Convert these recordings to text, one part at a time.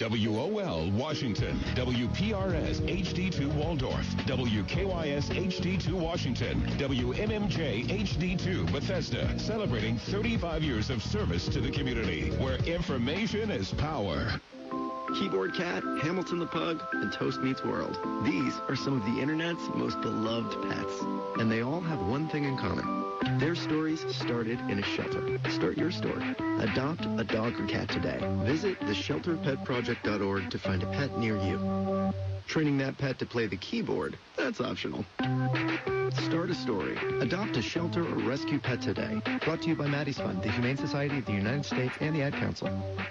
WOL Washington, WPRS HD2 Waldorf, WKYS HD2 Washington, WMMJ HD2 Bethesda, celebrating 35 years of service to the community, where information is power. Keyboard Cat, Hamilton the Pug, and Toast Meets World. These are some of the internet's most beloved pets, and they all have one thing in common. Their stories started in a shelter. Start your story. Adopt a dog or cat today. Visit theshelterpetproject.org to find a pet near you. Training that pet to play the keyboard, that's optional. Start a story. Adopt a shelter or rescue pet today. Brought to you by Maddie's Fund, the Humane Society of the United States, and the Ad Council.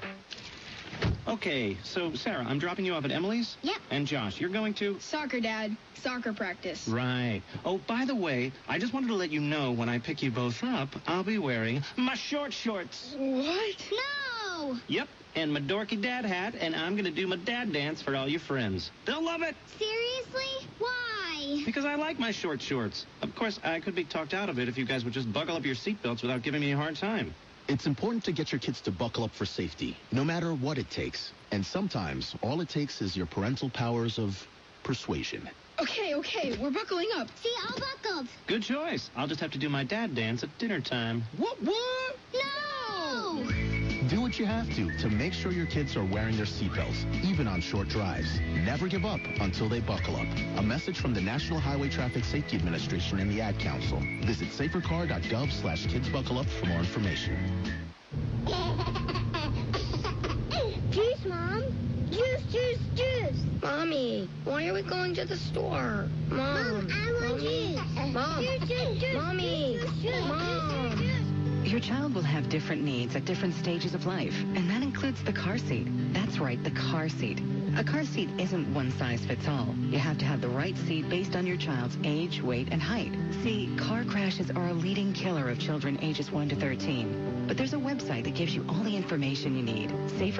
Okay, so Sarah, I'm dropping you off at Emily's? Yep. And Josh, you're going to? Soccer, Dad. Soccer practice. Right. Oh, by the way, I just wanted to let you know when I pick you both up, I'll be wearing my short shorts. What? No! Yep, and my dorky dad hat, and I'm going to do my dad dance for all your friends. They'll love it. Seriously? Why? Because I like my short shorts. Of course, I could be talked out of it if you guys would just buckle up your seatbelts without giving me a hard time. It's important to get your kids to buckle up for safety, no matter what it takes. And sometimes, all it takes is your parental powers of persuasion. Okay, we're buckling up. See, all buckled. Good choice. I'll just have to do my dad dance at dinner time. What? No! Do what you have to make sure your kids are wearing their seatbelts, even on short drives. Never give up until they buckle up. A message from the National Highway Traffic Safety Administration and the Ad Council. Visit safercar.gov/kidsbuckleup for more information. Juice, Mom. Juice. Mommy, why are we going to the store? Mom, I want juice. Mom. Juice. Mommy. Mom. Your child will have different needs at different stages of life, and that includes the car seat. That's right, the car seat. A car seat isn't one size fits all. You have to have the right seat based on your child's age, weight, and height. See, car crashes are a leading killer of children ages 1 to 13. But there's a website that gives you all the information you need.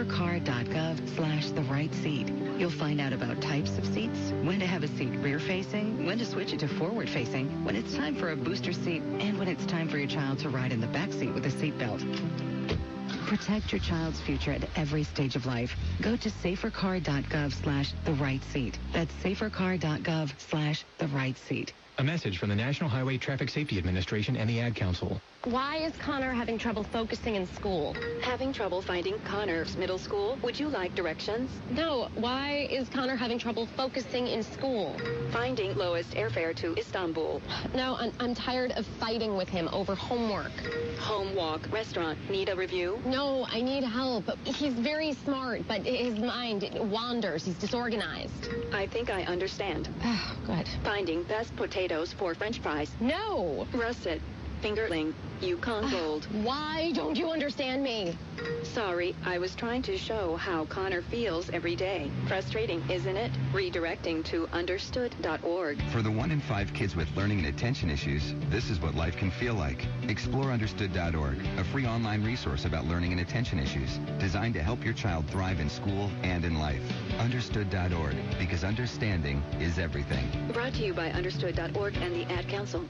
safercar.gov/the-right seat. You'll find out about types of seats, when to have a seat rear-facing, when to switch it to forward-facing, when it's time for a booster seat, and when it's time for your child to ride in the back seat with a seatbelt. Protect your child's future at every stage of life. Go to safercar.gov/the-right seat. That's safercar.gov/the-right seat. A message from the National Highway Traffic Safety Administration and the Ad Council. Why is Connor having trouble focusing in school? Having trouble finding Connor's middle school? Would you like directions? No, why is Connor having trouble focusing in school? Finding lowest airfare to Istanbul. No, I'm tired of fighting with him over homework. Home, walk, restaurant. Need a review? No, I need help. He's very smart, but his mind wanders. He's disorganized. I think I understand. Oh, good. Finding best potatoes for French fries. No. Russet. Fingerling. Yukon Gold. Why don't you understand me? Sorry, I was trying to show how Connor feels every day. Frustrating, isn't it? Redirecting to understood.org. For the 1 in 5 kids with learning and attention issues, this is what life can feel like. Explore understood.org, a free online resource about learning and attention issues, designed to help your child thrive in school and in life. Understood.org, because understanding is everything. Brought to you by understood.org and the Ad Council.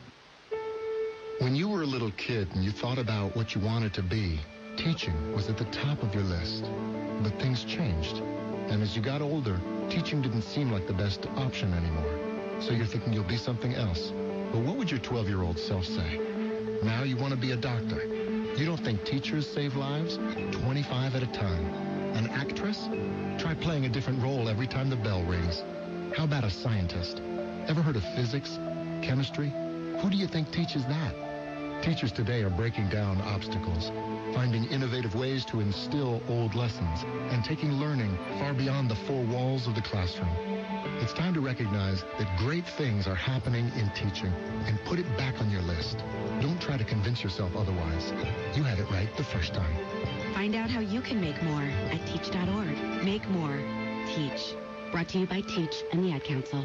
When you were a little kid and you thought about what you wanted to be, teaching was at the top of your list. But things changed. And as you got older, teaching didn't seem like the best option anymore. So you're thinking you'll be something else. But what would your 12-year-old self say? Now you want to be a doctor. You don't think teachers save lives? 25 at a time. An actress? Try playing a different role every time the bell rings. How about a scientist? Ever heard of physics? Chemistry? Who do you think teaches that? Teachers today are breaking down obstacles, finding innovative ways to instill old lessons, and taking learning far beyond the 4 walls of the classroom. It's time to recognize that great things are happening in teaching and put it back on your list. Don't try to convince yourself otherwise. You had it right the first time. Find out how you can make more at teach.org. Make more. Teach. Brought to you by Teach and the Ad Council.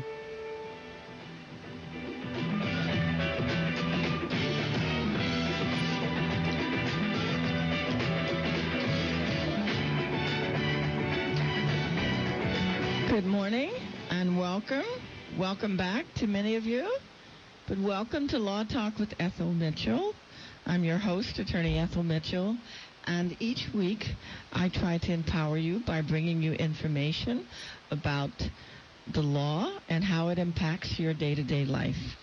Good morning and welcome. Welcome back to many of you. But welcome to Law Talk with Ethel Mitchell. I'm your host, Attorney Ethel Mitchell. And each week, I try to empower you by bringing you information about the law and how it impacts your day-to-day life.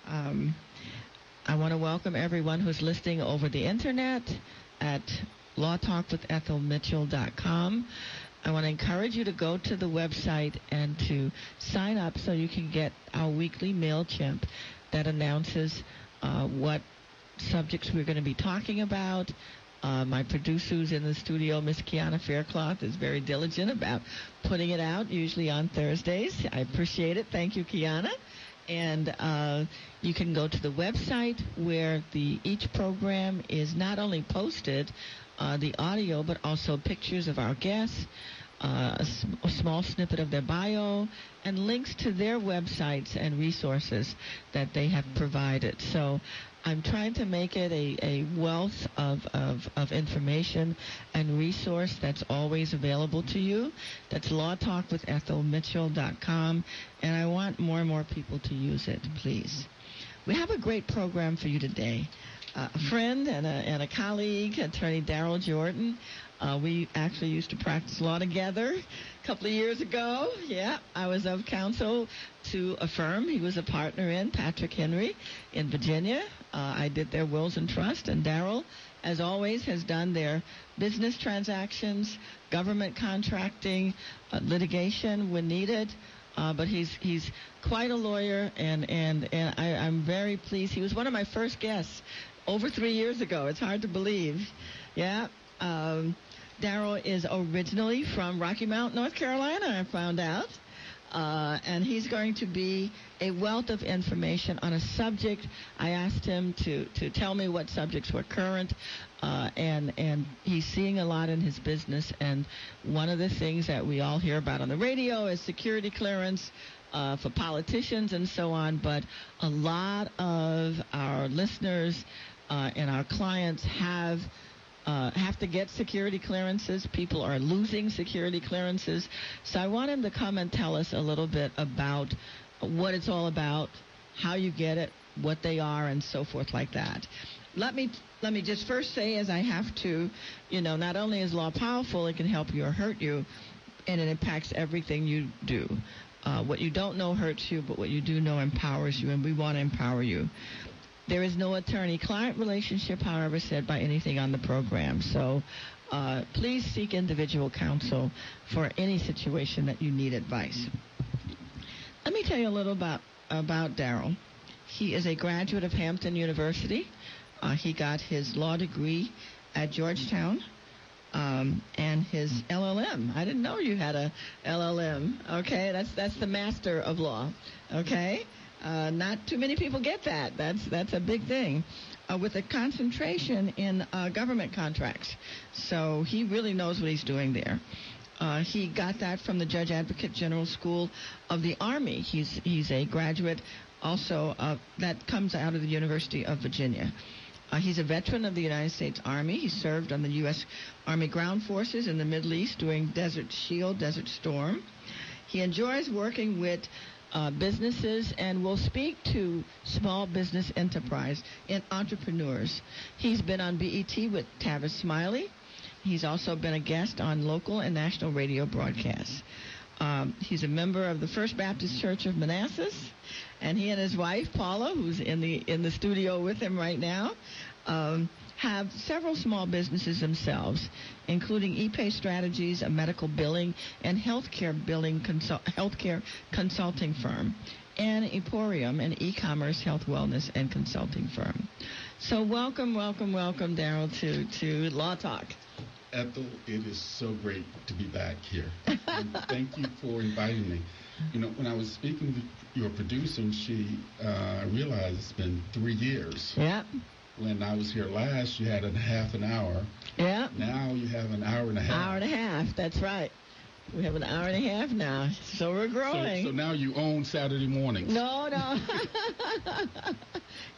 I want to welcome everyone who's listening over the internet at lawtalkwithethelmitchell.com. I want to encourage you to go to the website and to sign up so you can get our weekly MailChimp that announces what subjects we're going to be talking about. My producer who's in the studio, Miss Kiana Faircloth, is very diligent about putting it out, usually on Thursdays. I appreciate it. Thank you, Kiana. And you can go to the website where each program is not only posted, the audio, but also pictures of our guests, a small snippet of their bio, and links to their websites and resources that they have provided. So I'm trying to make it a wealth of information and resource that's always available to you. That's lawtalkwithethelmitchell.com, and I want more and more people to use it, please. We have a great program for you today. A friend and a colleague, Attorney Daryl Jordan. We actually used to practice law together a couple of years ago. Yeah, I was of counsel to a firm he was a partner in, Patrick Henry, in Virginia. I did their wills and trust, and Daryl, as always, has done their business transactions, government contracting, litigation when needed. But he's quite a lawyer, and I'm very pleased. He was one of my first guests over 3 years ago. It's hard to believe. Yeah. Daryl is originally from Rocky Mount, North Carolina, I found out. And he's going to be a wealth of information on a subject. I asked him to tell me what subjects were current, and he's seeing a lot in his business. And one of the things that we all hear about on the radio is security clearance for politicians and so on. But a lot of our listeners and our clients have to get security clearances. People are losing security clearances. So I want him to come and tell us a little bit about what it's all about, how you get it, what they are, and so forth like that. Let me just first say, as I have to, not only is law powerful, it can help you or hurt you, and it impacts everything you do. What you don't know hurts you, but what you do know empowers you, and we want to empower you. There is no attorney-client relationship, however, said by anything on the program. So please seek individual counsel for any situation that you need advice. Let me tell you a little about Daryl. He is a graduate of Hampton University. He got his law degree at Georgetown and his LLM. I didn't know you had a LLM. Okay, that's the Master of Law. Okay. Not too many people get that. That's a big thing. With a concentration in government contracts. So he really knows what he's doing there. He got that from the Judge Advocate General School of the Army. He's a graduate also that comes out of the University of Virginia. He's a veteran of the United States Army. He served on the U.S. Army Ground Forces in the Middle East during Desert Shield, Desert Storm. He enjoys working with businesses and will speak to small business enterprise and entrepreneurs. He's been on BET with Tavis Smiley. He's also been a guest on local and national radio broadcasts. He's a member of the First Baptist Church of Manassas, and he and his wife Paula, who's in the studio with him right now, have several small businesses themselves, including ePay Strategies, a medical billing and healthcare consulting firm, and Emporium, an e-commerce health wellness and consulting firm. So welcome, Daryl, to Law Talk. Ethel, it is so great to be back here. And thank you for inviting me. When I was speaking with your producer, she realized it's been 3 years. Yeah. When I was here last, you had half an hour. Yeah. Now you have an hour and a half. Hour and a half, that's right. We have an hour and a half now, so we're growing. So now you own Saturday mornings. No.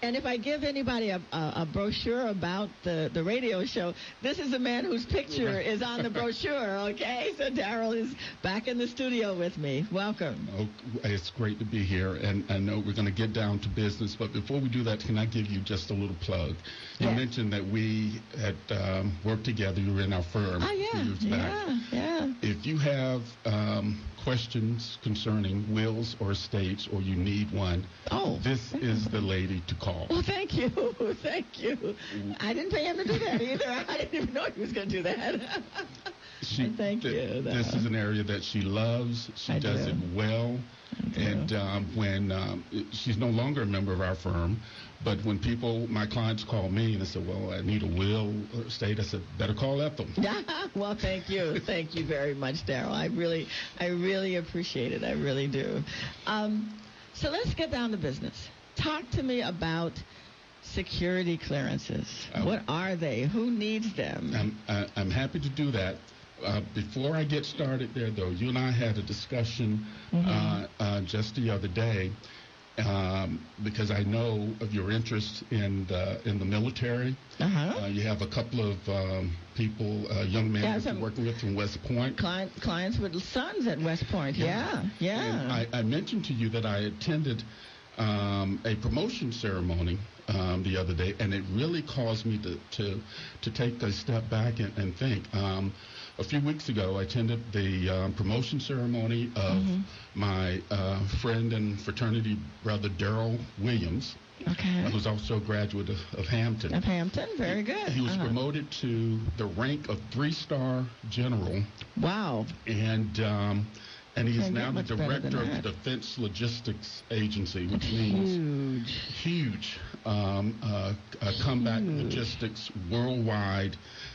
And if I give anybody a brochure about the radio show, this is the man whose picture is on the brochure, okay? So Darryl is back in the studio with me. Welcome. Oh, it's great to be here, and I know we're going to get down to business, but before we do that, can I give you just a little plug? You mentioned that we had worked together. You were in our firm a few years back. Yeah. If you have questions concerning wills or estates, or you need one, this is the lady to call. Well, thank you. Thank you. I didn't pay him to do that either. I didn't even know he was going to do that. Thank you. This is an area that she loves. She does it well. And when she's no longer a member of our firm, but when my clients call me and they say, well, I need a will or estate, I said, better call Ethel. Well, thank you. Thank you very much, Darryl. I really appreciate it. I really do. So let's get down to business. Talk to me about security clearances. What are they? Who needs them? I'm happy to do that. Before I get started there, though, you and I had a discussion just the other day because I know of your interest in the military. You have a couple of people, young men that you're working with from West Point. Clients with sons at West Point. Yeah. And I mentioned to you that I attended a promotion ceremony the other day, and it really caused me to take a step back and think. A few weeks ago, I attended the promotion ceremony of my friend and fraternity brother, Darryl Williams, who's also a graduate of Hampton. Of Hampton, very good. He was promoted to the rank of 3-star general. Wow. And he is now the director of the Defense Logistics Agency, which means huge combat logistics worldwide.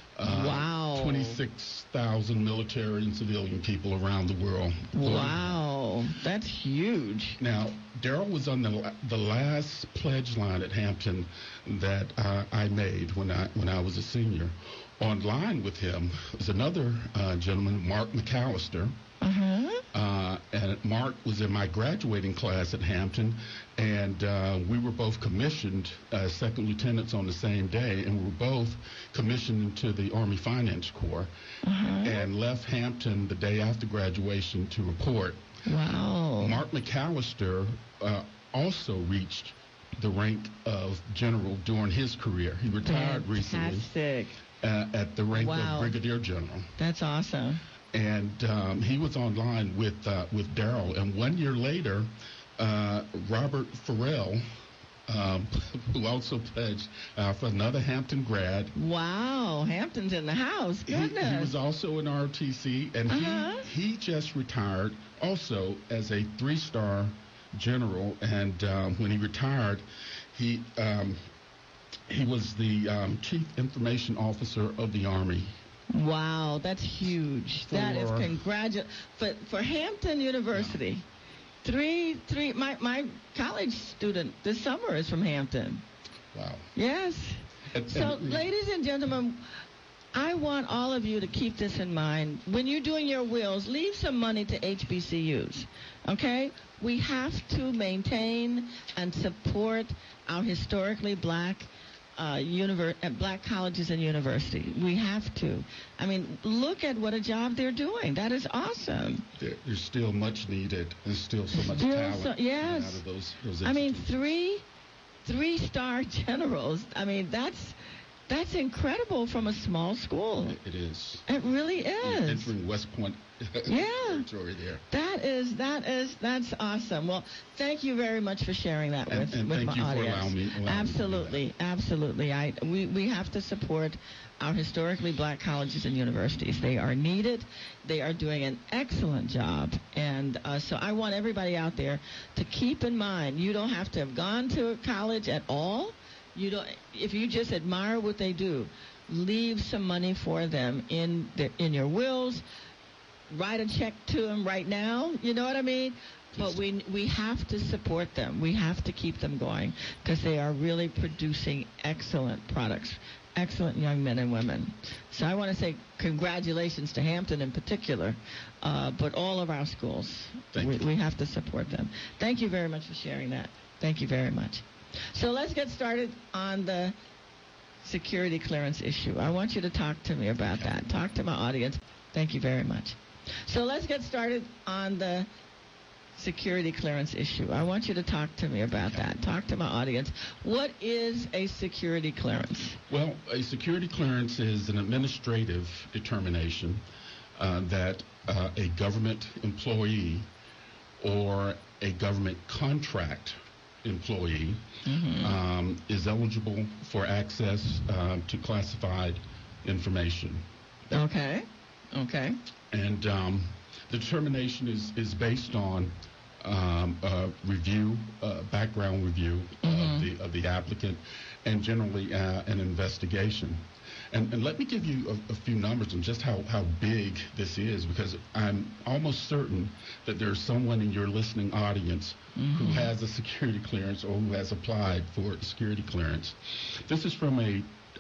26,000 military and civilian people around the world. Wow, that's huge. Now, Darryl was on the last pledge line at Hampton that I made when I was a senior. Online with him was another gentleman, Mark McAllister. And Mark was in my graduating class at Hampton, and we were both commissioned as second lieutenants on the same day, and we were both commissioned into the Army Finance Corps and left Hampton the day after graduation to report. Wow. Mark McAllister also reached the rank of general during his career. He retired recently at the rank of brigadier general. That's awesome. And he was online with Darryl. And 1 year later, Robert Farrell, who also pledged for another Hampton grad. Wow, Hampton's in the house. Goodness. He was also in ROTC, and he just retired also as a 3-star general. And when he retired, he was the chief information officer of the Army. Wow, that's huge. That is for Hampton University. My college student this summer is from Hampton. Wow. Yes. So, ladies and gentlemen, I want all of you to keep this in mind. When you're doing your wills, leave some money to HBCUs, okay? We have to maintain and support our historically black black colleges and universities. We have to. I mean, look at what a job they're doing. That is awesome. There's still much needed. There's still so much talent out of those I mean, 3-star generals. I mean, that's incredible from a small school. It is. It really is. Entering West Point territory there. That's awesome. Well, thank you very much for sharing that with my audience. Thank you for allowing me. Absolutely. We have to support our historically black colleges and universities. They are needed. They are doing an excellent job. And so I want everybody out there to keep in mind, you don't have to have gone to college at all. If you just admire what they do, leave some money for them in your wills. Write a check to them right now. You know what I mean? But we have to support them. We have to keep them going because they are really producing excellent products, excellent young men and women. So I want to say congratulations to Hampton in particular, but all of our schools. We have to support them. Thank you very much for sharing that. Thank you very much. So let's get started on the security clearance issue. I want you to talk to me about that. Talk to my audience. Thank you very much. So let's get started on the security clearance issue. I want you to talk to me about that. Talk to my audience. What is a security clearance? Well, a security clearance is an administrative determination that a government employee or a government contract employee is eligible for access to classified information. Okay. And the determination is based on background review of the applicant, and generally an investigation. And let me give you a few numbers on just how big this is, because I'm almost certain that there's someone in your listening audience who has a security clearance or who has applied for a security clearance. This is from a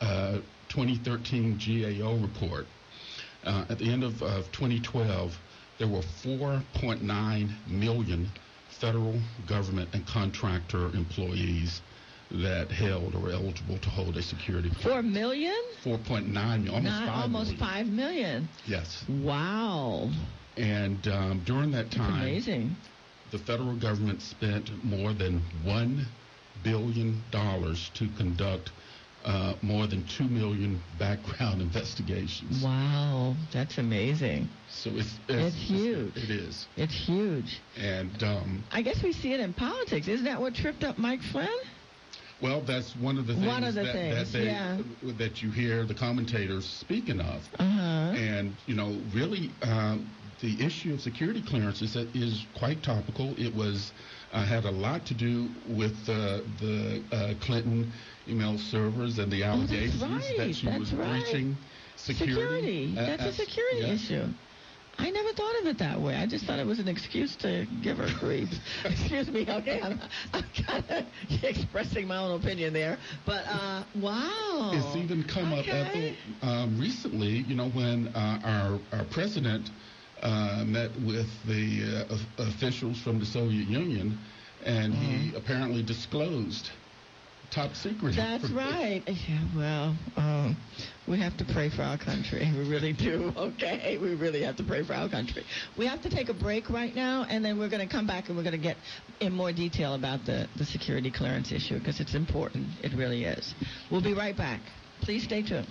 2013 GAO report. At the end of 2012, there were 4.9 million federal government and contractor employees that held or were eligible to hold a security clearance. 4 million? 4.9 million, almost 5 million. Yes. Wow. And during that time, that's amazing. The federal government spent more than $1 billion to conduct more than 2 million background investigations. Wow, that's amazing. So it's huge. It is. It's huge. And I guess we see it in politics. Isn't that what tripped up Mike Flynn? Well, that's one of the things that you hear the commentators speaking of. And, really the issue of security clearance is quite topical. It was had a lot to do with the Clinton email servers and the allegations that she was breaching security. That's a security issue. I never thought of it that way. I just thought it was an excuse to give her grief. Excuse me. Okay, I'm kind of expressing my own opinion there. But, wow. It's even come up, Ethel, recently, when our president met with the officials from the Soviet Union, and he apparently disclosed top secret. That's right. Yeah, well, we have to pray for our country. We really do. Okay, we really have to pray for our country. We have to take a break right now, and then we're going to come back and we're going to get in more detail about the security clearance issue, because it's important. It really is. We'll be right back. Please stay tuned.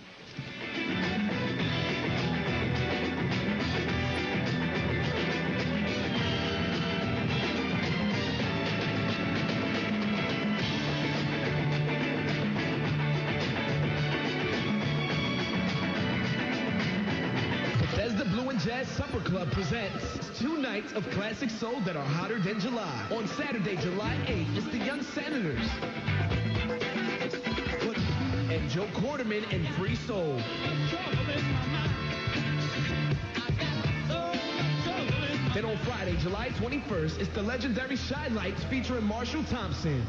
Jazz Supper Club presents 2 nights of classic soul that are hotter than July. On Saturday, July 8th, it's the Young Senators and Joe Quarterman and Free Soul. Then on Friday, July 21st, it's the legendary Shy Lights featuring Marshall Thompson.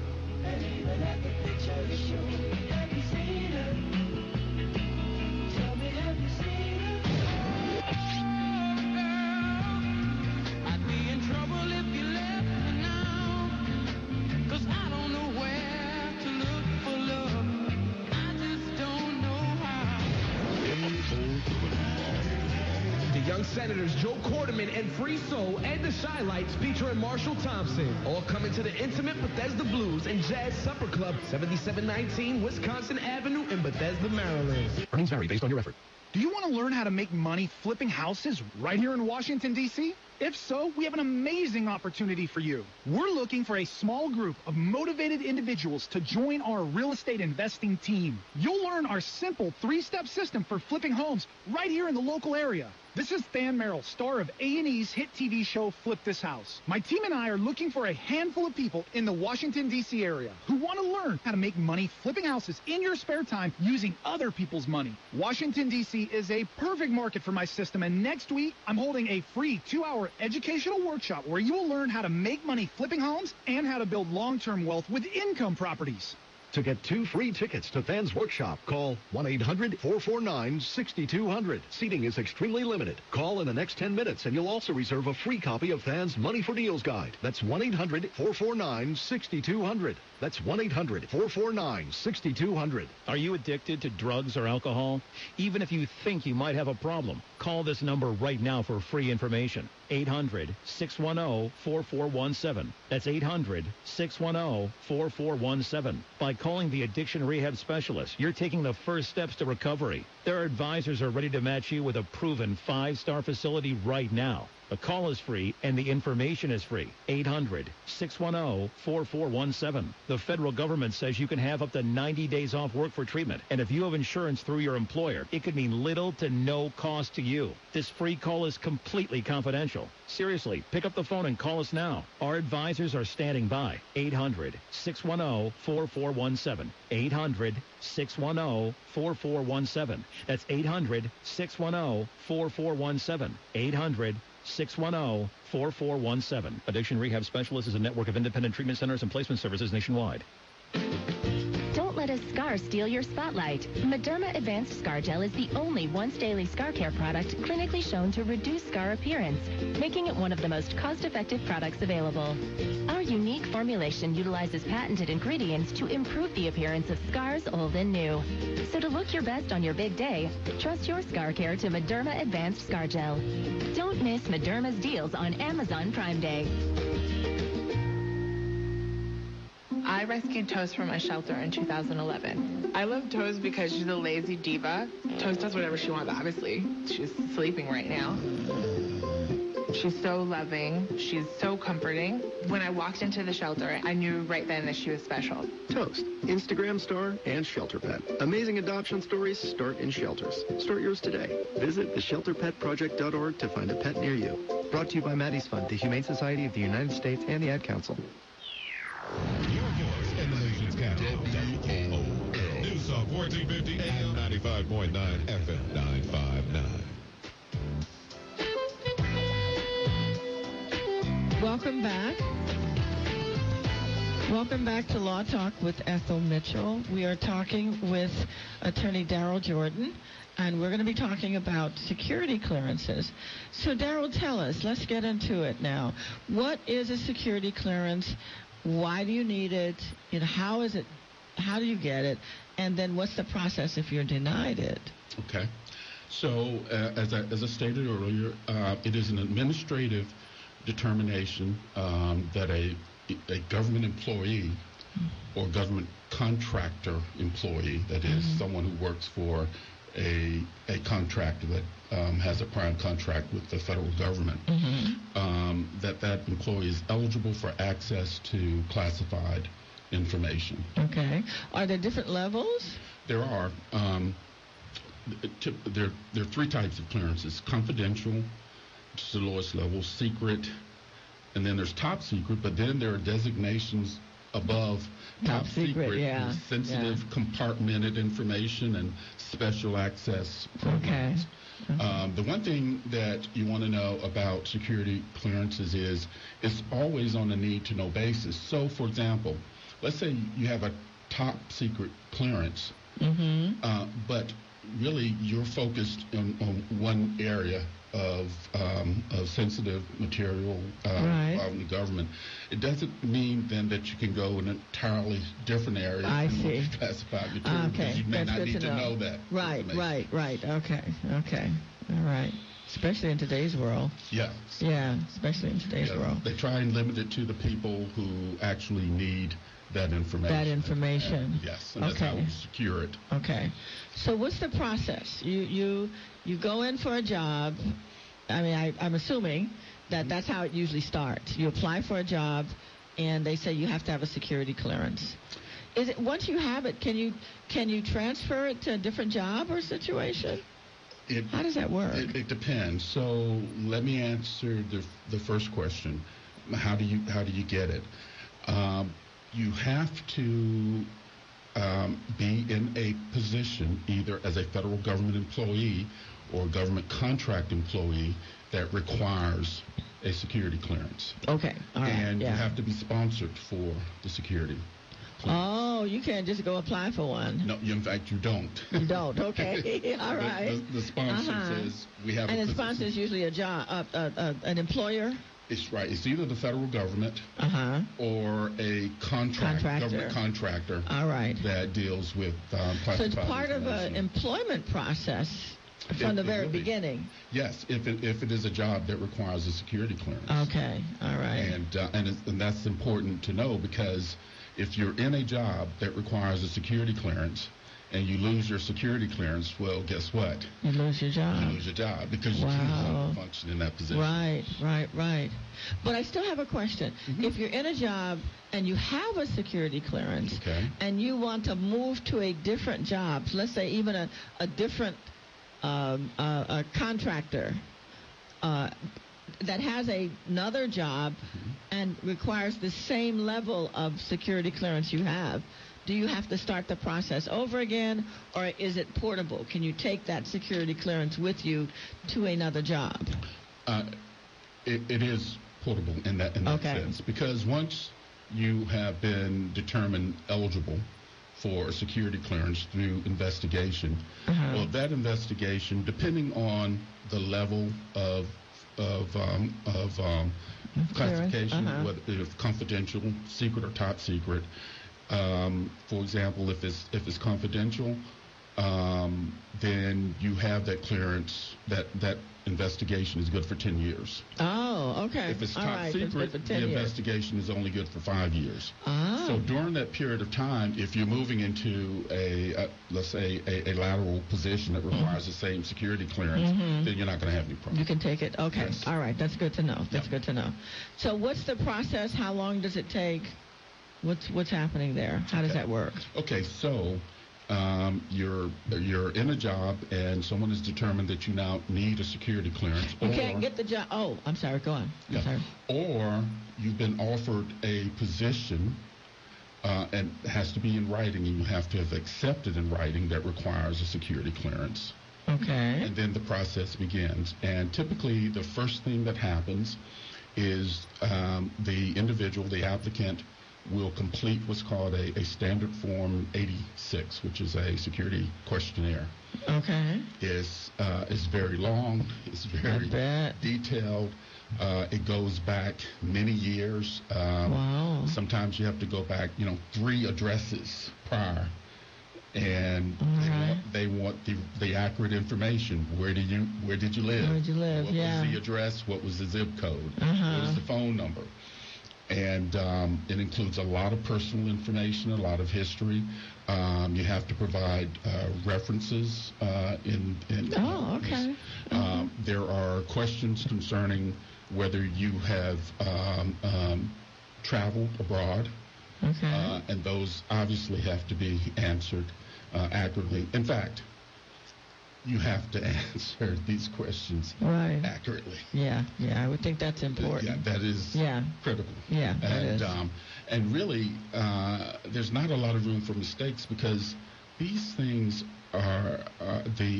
Senators Joe Quarterman and Free Soul and the Shy Lights featuring Marshall Thompson. All coming to the intimate Bethesda Blues and Jazz Supper Club, 7719 Wisconsin Avenue in Bethesda, Maryland. Earnings vary based on your effort. Do you want to learn how to make money flipping houses right here in Washington, D.C.? If so, we have an amazing opportunity for you. We're looking for a small group of motivated individuals to join our real estate investing team. You'll learn our simple 3-step system for flipping homes right here in the local area. This is Than Merrill, star of A&E's hit TV show Flip This House. My team and I are looking for a handful of people in the Washington, D.C. area who want to learn how to make money flipping houses in your spare time using other people's money. Washington, D.C. is a perfect market for my system, and next week I'm holding a free 2-hour educational workshop where you will learn how to make money flipping homes and how to build long-term wealth with income properties. To get 2 free tickets to Than's Workshop, call 1-800-449-6200. Seating is extremely limited. Call in the next 10 minutes and you'll also reserve a free copy of Than's Money for Deals Guide. That's 1-800-449-6200. That's 1-800-449-6200. Are you addicted to drugs or alcohol? Even if you think you might have a problem, call this number right now for free information. 800-610-4417. That's 800-610-4417. By calling the Addiction Rehab Specialist, you're taking the first steps to recovery. Their advisors are ready to match you with a proven 5-star facility right now. The call is free and the information is free. 800-610-4417. The federal government says you can have up to 90 days off work for treatment. And if you have insurance through your employer, it could mean little to no cost to you. This free call is completely confidential. Seriously, pick up the phone and call us now. Our advisors are standing by. 800-610-4417. 800-610-4417. That's 800-610-4417. 800-610-4417. Addiction Rehab Specialist is a network of independent treatment centers and placement services nationwide. Don't let a scar steal your spotlight. Mederma Advanced Scar Gel is the only once-daily scar care product clinically shown to reduce scar appearance, making it one of the most cost-effective products available. Our unique formulation utilizes patented ingredients to improve the appearance of scars old and new. So to look your best on your big day, trust your scar care to Mederma Advanced Scar Gel. Don't miss Mederma's deals on Amazon Prime Day. I rescued Toast from a shelter in 2011. I love Toast because she's a lazy diva. Toast does whatever she wants, obviously. She's sleeping right now. She's so loving. She's so comforting. When I walked into the shelter, I knew right then that she was special. Toast, Instagram star and shelter pet. Amazing adoption stories start in shelters. Start yours today. Visit theshelterpetproject.org to find a pet near you. Brought to you by Maddie's Fund, the Humane Society of the United States, and the Ad Council. Your voice in the nation's capital. WKOL. News Talk 1450 AM 95.9 FM 959. Welcome back. Welcome back to Law Talk with Ethel Mitchell. We are talking with attorney Daryl Jordan, and we're going to be talking about security clearances. So, Daryl, tell us. Let's get into it now. What is a security clearance? Why do you need it? You know, how is it? How do you get it? And then what's the process if you're denied it? Okay. So, as I stated earlier, it is an administrative determination that a government employee or government contractor employee, that is someone who works for a contractor that has a prime contract with the federal government, that employee is eligible for access to classified information. Okay. Are there different levels? There are. There are 3 types of clearances: confidential, which is the lowest level; secret, and then there's top secret. But then there are designations above top secret, sensitive, compartmented information, and special access programs. Okay. The one thing that you want to know about security clearances is it's always on a need-to-know basis. So, for example, let's say you have a top secret clearance, but really you're focused on one area of sensitive material involving the government. It doesn't mean then that you can go in an entirely different area and classified material, because you may not need to know that. Right. Okay. All right. Especially in today's world. Yeah. Yeah, especially in today's world. They try and limit it to the people who actually need that information. Yes, and that's how we secure it. Okay. So what's the process? You go in for a job. I mean, I'm assuming that that's how it usually starts. You apply for a job, and they say you have to have a security clearance. Is it once you have it, can you transfer it to a different job or situation? How does that work? It depends. So let me answer the first question. How do you get it? You have to be in a position either as a federal government employee or a government contract employee that requires a security clearance. Okay. All right. And you have to be sponsored for the security clearance. Oh, you can't just go apply for one. No, in fact, you don't. You don't. Okay. All right. The sponsor says we have. And the sponsor is usually a job, an employer. It's right. It's either the federal government or a government contractor. All right. That deals with classified. So it's part of an employment process from the very beginning. Yes, if it is a job that requires a security clearance. Okay. All right. And that's important to know, because if you're in a job that requires a security clearance and you lose your security clearance, well, guess what? You lose your job. You lose your job because you can't function in that position. Right. But I still have a question. If you're in a job and you have a security clearance and you want to move to a different job, let's say even a different a contractor that has another job and requires the same level of security clearance you have, do you have to start the process over again, or is it portable? Can you take that security clearance with you to another job? It is portable in that sense, because once you have been determined eligible for security clearance through investigation, well, that investigation, depending on the level of classification, whether it's confidential, secret, or top secret. For example, if it's confidential, then you have that clearance. That investigation is good for 10 years. Oh, okay. If it's top secret, the investigation is only good for 5 years. So during that period of time, if you're moving into let's say a lateral position that requires the same security clearance, then you're not going to have any problem. You can take it. Okay. Yes. All right. That's good to know. That's good to know. So what's the process? How long does it take? What's happening there? How does that work? Okay, so you're in a job and someone has determined that you now need a security clearance. You can't get the job. Oh, I'm sorry. Go on. I'm sorry. Or you've been offered a position, and it has to be in writing, and you have to have accepted in writing that requires a security clearance. Okay. And then the process begins. And typically the first thing that happens is the individual, the applicant, will complete what's called a standard form 86, which is a security questionnaire. Okay. It's very long. It's very detailed. It goes back many years. Wow. Sometimes you have to go back, 3 addresses prior. And they want the accurate information. Where did you live? Where did you live? What was the address? What was the zip code? What was the phone number? And it includes a lot of personal information, a lot of history. You have to provide references there are questions concerning whether you have traveled abroad. And those obviously have to be answered accurately. In fact, you have to answer these questions accurately. Yeah, I would think that's important. Yeah, that is critical. Yeah, that is. And really, there's not a lot of room for mistakes, because these things are the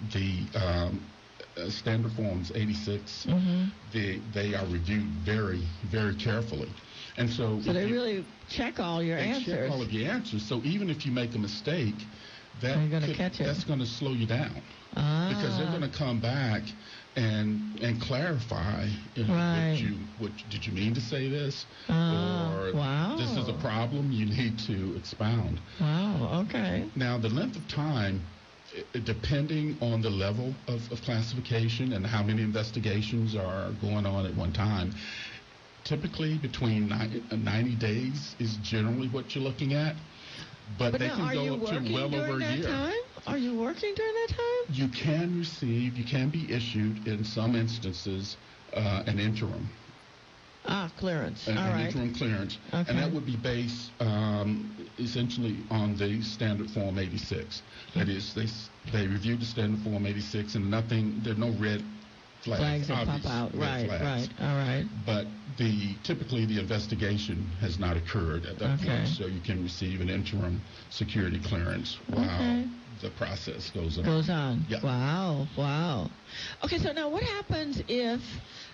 standard forms 86. They are reviewed very, very carefully. And so they really check all your answers. Check all of your answers. So even if you make a mistake, that's going to slow you down, because they're going to come back and clarify. Did you mean to say this? Or this is a problem. You need to expound. Wow. Okay. Now the length of time, depending on the level of classification and how many investigations are going on at one time, typically between 90 days is generally what you're looking at. But they can go up to well over a year. Are you working during that time? You can be issued in some instances an interim. Clearance. An interim clearance. Okay. And that would be based essentially on the standard form 86. That is, they reviewed the standard form 86 and there are no red flags that pop out. Right. All right. But typically the investigation has not occurred at that point, so you can receive an interim security clearance while the process goes on. Yeah. Wow. Okay, so now what happens if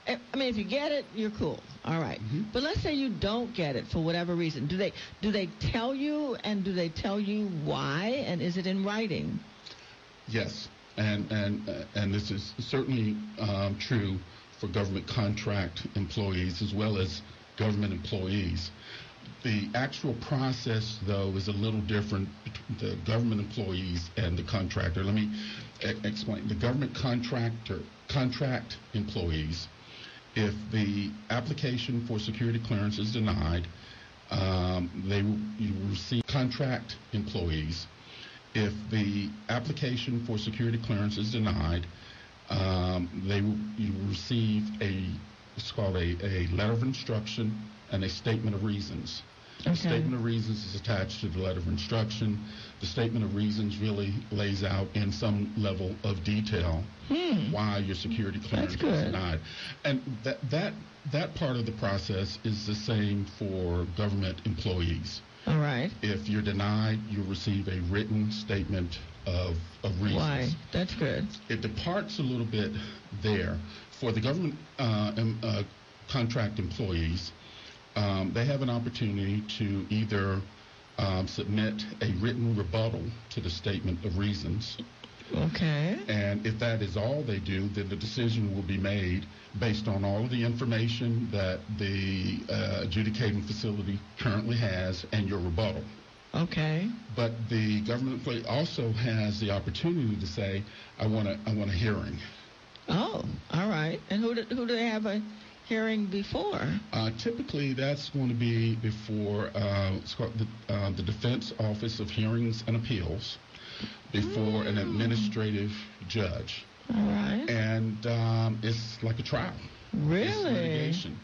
I mean, if you get it, you're cool. All right. But let's say you don't get it for whatever reason. Do they tell you, and do they tell you why, and is it in writing? Yes, and this is certainly true for government contract employees as well as government employees. The actual process, though, is a little different between the government employees and the contractor. Let me explain. The government contract employees, if the application for security clearance is denied, you receive contract employees. If the application for security clearance is denied, you receive it's called a letter of instruction and a statement of reasons. Okay. The statement of reasons is attached to the letter of instruction. The statement of reasons really lays out in some level of detail why your security clearance is denied. And that part of the process is the same for government employees. All right. If you're denied, you'll receive a written statement of reasons. Why? That's good. It departs a little bit there. For the government contract employees, they have an opportunity to either submit a written rebuttal to the statement of reasons. Okay. And if that is all they do, then the decision will be made based on all of the information that the adjudicating facility currently has and your rebuttal. Okay. But the government employee also has the opportunity to say, I want a hearing. Oh, all right. And who do they have a hearing before? Typically, that's going to be before it's called the Defense Office of Hearings and Appeals, before an administrative judge. All right. And it's like a trial. Really? It's litigation.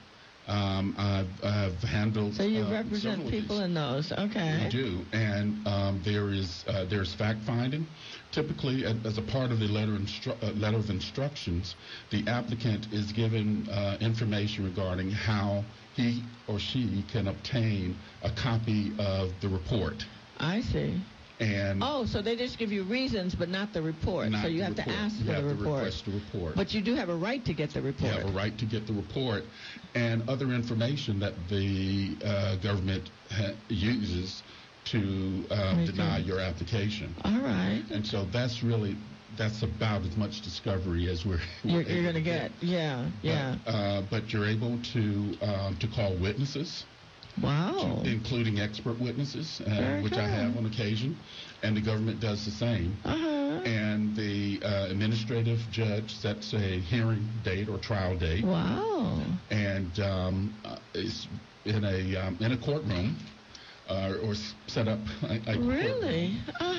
I've handled. So you represent people in those, okay? We do, and there's fact finding. Typically, as a part of the letter of instructions, the applicant is given information regarding how he or she can obtain a copy of the report. I see. And so they just give you reasons, but not the report. So you have to ask for the report. You have to request the report. But you do have a right to get the report. You have a right to get the report and other information that the government uses to deny your application. All right. And so that's about as much discovery as you're going to get. Yeah. But you're able to call witnesses. Wow. Including expert witnesses, which good. I have on occasion, and the government does the same. And the administrative judge sets a hearing date or trial date. Wow. And it's in a courtroom or set up a really?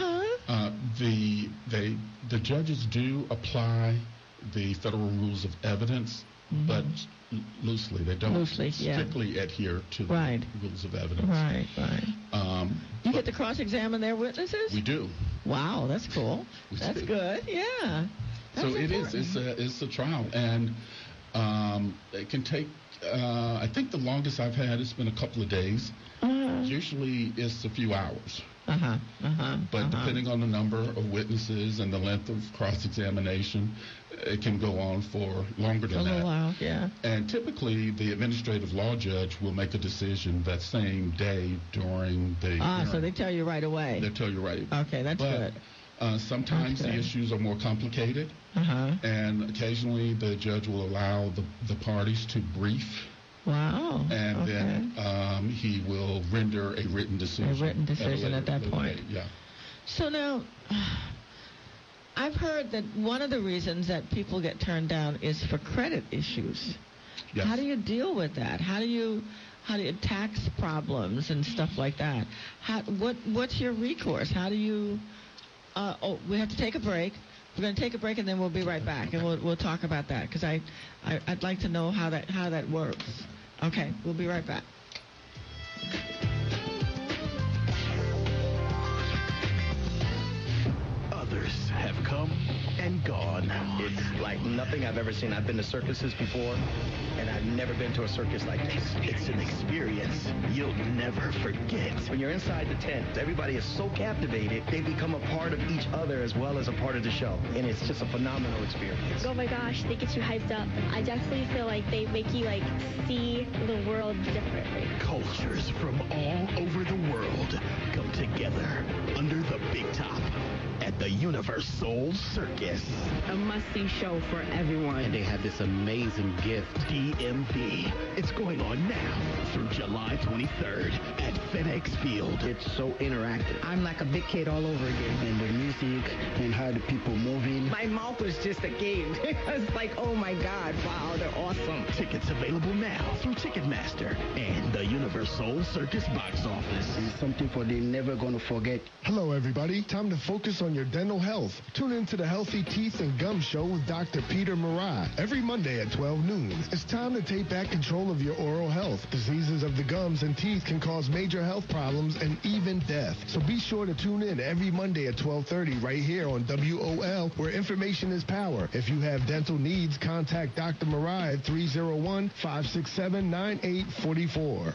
The judges do apply the federal rules of evidence, but loosely. They don't strictly adhere to the rules of evidence. Right. You get to cross-examine their witnesses? We do. Wow, that's cool. That's good. Yeah. That's so important. It's a trial, and it can take. I think the longest I've had has been a couple of days. Usually, it's a few hours. But depending on the number of witnesses and the length of cross-examination, it can go on for longer than that. A little while, yeah. And typically, the administrative law judge will make a decision that same day during the hearing. So they tell you right away. They tell you right away. Okay, that's good. Sometimes the issues are more complicated, and occasionally the judge will allow the parties to brief. Wow. And then he will render a written decision. A written decision at that point. Yeah. So now, I've heard that one of the reasons that people get turned down is for credit issues. Yes. How do you deal with that? How do you tax problems and stuff like that? What's your recourse? How do you? We have to take a break. We're going to take a break and then we'll be right back and we'll talk about that because I'd like to know how that works. Okay, we'll be right back. Others have come and gone. It's like nothing I've ever seen. I've been to circuses before, and I've never been to a circus like this. It's an experience you'll never forget. When you're inside the tent, everybody is so captivated, they become a part of each other as well as a part of the show. And it's just a phenomenal experience. Oh my gosh, they get you hyped up. I definitely feel like they make you see the world differently. Cultures from all over the world come together under the big top at the Universal Circus. A must-see show for everyone. And they have this amazing gift. DMV. It's going on now through July 23rd at FedEx Field. It's so interactive. I'm like a big kid all over again. And the music and how the people moving. My mouth was just agape. It's like, oh my God, wow, they're awesome. Tickets available now through Ticketmaster and the Universal Circus box office. It's something for they're never going to forget. Hello, everybody. Time to focus on your dental health. Tune in to the Healthy Teeth and Gum Show with Dr. Peter Marai every Monday at 12 noon. It's time to take back control of your oral health. Diseases of the gums and teeth can cause major health problems and even death. So be sure to tune in every Monday at 12:30 right here on WOL, where information is power. If you have dental needs, contact Dr. Marai at 301-567-9844.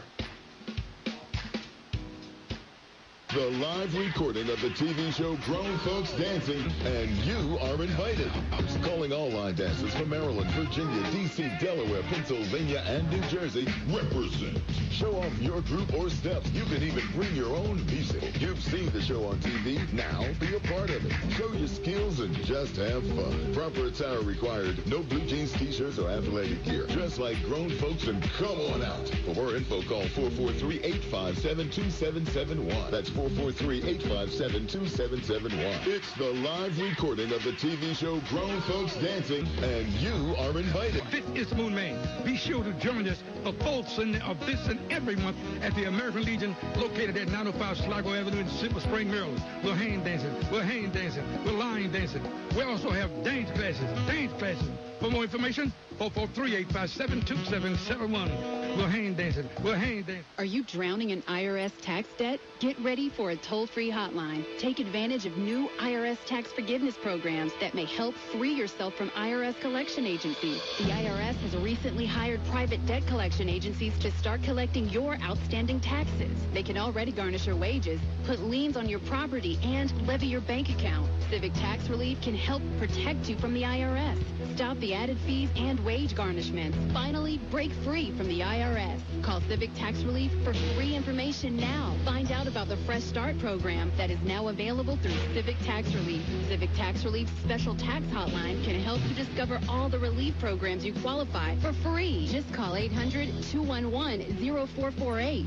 The live recording of the TV show Grown Folks Dancing, and you are invited. Calling all line dancers from Maryland, Virginia, D.C., Delaware, Pennsylvania, and New Jersey. Represent. Show off your group or steps. You can even bring your own music. You've seen the show on TV. Now be a part of it. Show your skills and just have fun. Proper attire required. No blue jeans, t-shirts, or athletic gear. Dress like grown folks and come on out. For more info, call 443-857-2771. That's 443-857-2771. It's the live recording of the TV show Grown Folks Dancing, and you are invited. This is Moon Man. Be sure to join us the 4th Sunday of this and every month at the American Legion, located at 905 Sligo Avenue in Silver Spring, Maryland. We're hand dancing, we're hand dancing, we're line dancing. We also have dance classes. For more information, 443-857-2771. We're hand dancing, we're hand dancing. Are you drowning in IRS tax debt? Get ready for a toll-free hotline. Take advantage of new IRS tax forgiveness programs that may help free yourself from IRS collection agencies. The IRS has recently hired private debt collection agencies to start collecting your outstanding taxes. They can already garnish your wages, put liens on your property, and levy your bank account. Civic Tax Relief can help protect you from the IRS. Stop the added fees and wage garnishments. Finally, break free from the IRS. Call Civic Tax Relief for free information now. Find out about the Fresh Start program that is now available through Civic Tax Relief. Civic Tax Relief's special tax hotline can help you discover all the relief programs you qualify for free. Just call 800-211-0448.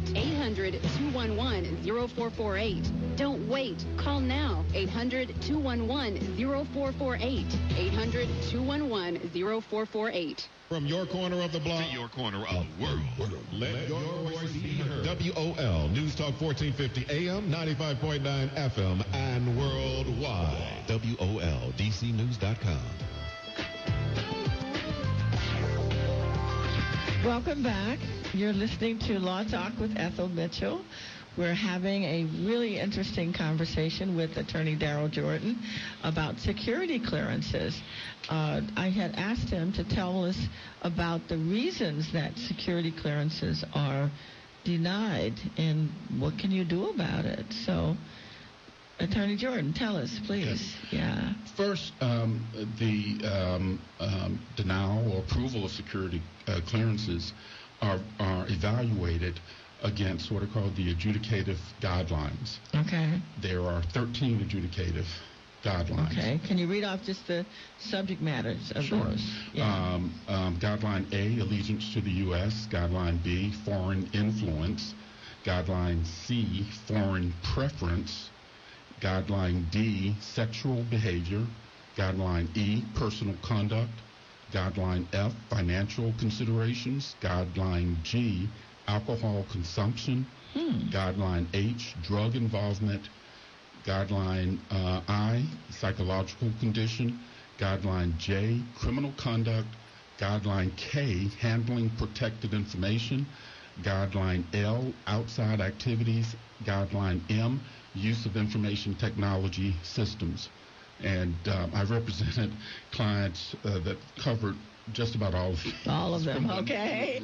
800-211-0448. Don't wait. Call now. 800-211-0448. 800-211-0448. From your corner of the block to your corner of the world. Let your voice be heard. WOL News Talk 1450 AM, 95.9 FM, and worldwide. WOLDCnews.com. Welcome back. You're listening to Law Talk with Ethel Mitchell. We're having a really interesting conversation with Attorney Daryl Jordan about security clearances. I had asked him to tell us about the reasons that security clearances are denied and what can you do about it. So, Attorney Jordan, tell us, please. Yes. Yeah. First, the denial or approval of security clearances are evaluated against what are called the adjudicative guidelines. Okay. There are 13 adjudicative guidelines. Okay. Can you read off just the subject matters of those? Yeah. Guideline A, allegiance to the U.S. Guideline B, foreign influence. Guideline C, foreign preference. Guideline D, sexual behavior. Guideline E, personal conduct. Guideline F, financial considerations. Guideline G, alcohol consumption. Guideline H, drug involvement. Guideline I, psychological condition. Guideline J, criminal conduct. Guideline K, handling protected information. Guideline L, outside activities. Guideline M, use of information technology systems. And I've represented clients that covered just about all of them. All of them, okay.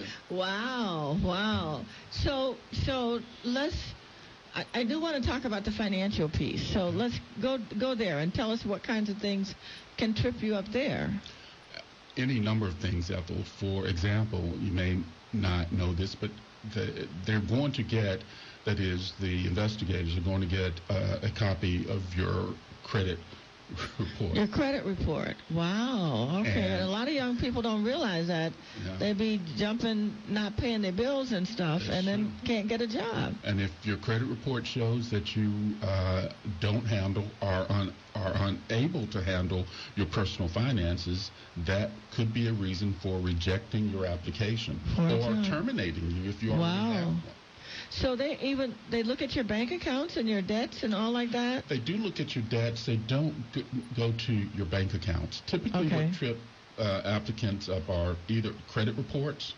Wow. So let's, I do want to talk about the financial piece. So let's go there and tell us what kinds of things can trip you up there. Any number of things, Ethel. For example, you may not know this, but they're going to get, that is, the investigators are going to get a copy of your credit report. Your credit report. Wow. Okay. And a lot of young people don't realize that. Yeah. They be jumping, not paying their bills and stuff, and then can't get a job. And if your credit report shows that you don't handle, are unable to handle your personal finances, that could be a reason for rejecting your application or terminating you if you already have one. So they look at your bank accounts and your debts and all like that? They do look at your debts. They don't go to your bank accounts. Typically what trip applicants up are either credit reports,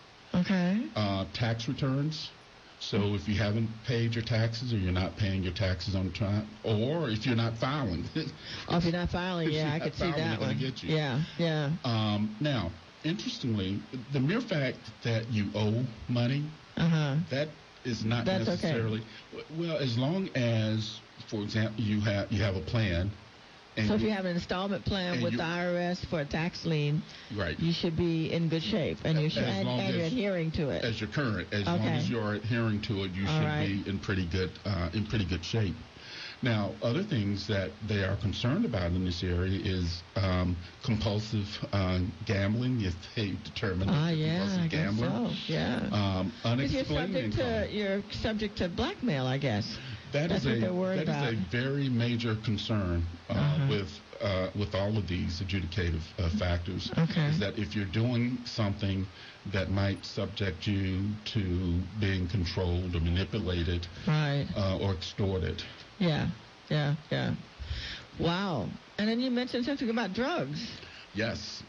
tax returns. So if you haven't paid your taxes or you're not paying your taxes on time, or if you're not filing. If you're not filing, I could see that one. Get you. Yeah. Now, interestingly, the mere fact that you owe money, that is not necessarily well, as long as, for example, you have a plan. And so if you have an installment plan with the IRS for a tax lien, you should be in good shape, and you're adhering to it. As long as you're adhering to it, you should be in pretty good shape. Now, other things that they are concerned about in this area is compulsive gambling. If they determine that you're compulsive gambler, unexplained income. You're subject to blackmail, I guess. That's what they're worried about. That is a very major concern with all of these adjudicative factors. Is that if you're doing something that might subject you to being controlled or manipulated or extorted. Yeah. Wow. And then you mentioned something about drugs. Yes.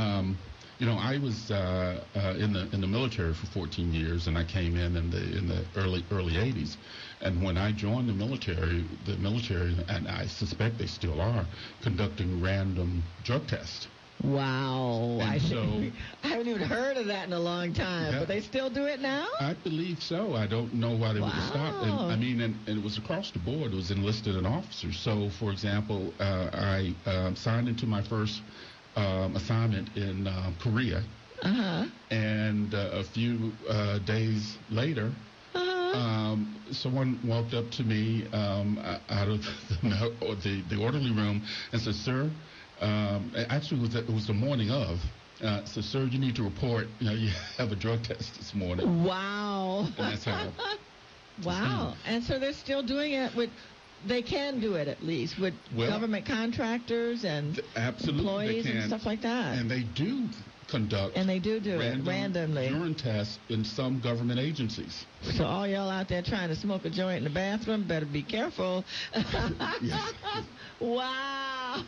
I was in the military for 14 years, and I came in the early 80s. And when I joined the military, and I suspect they still are, conducting random drug tests. Wow. I haven't even heard of that in a long time, but they still do it now? I believe so. I don't know why they would have stopped. And it was across the board. It was enlisted and officers. So, for example, I signed into my first assignment in Korea, and a few days later, someone walked up to me out of the orderly room and said, "Sir," actually it was the morning of. So, "Sir, you need to report. You have a drug test this morning." Wow. And that's how. Wow. And so they're still doing it with. They can do it at least with government contractors and employees and stuff like that. And they do conduct. And they do it randomly. Urine tests in some government agencies. So all y'all out there trying to smoke a joint in the bathroom, better be careful. Yes. Wow.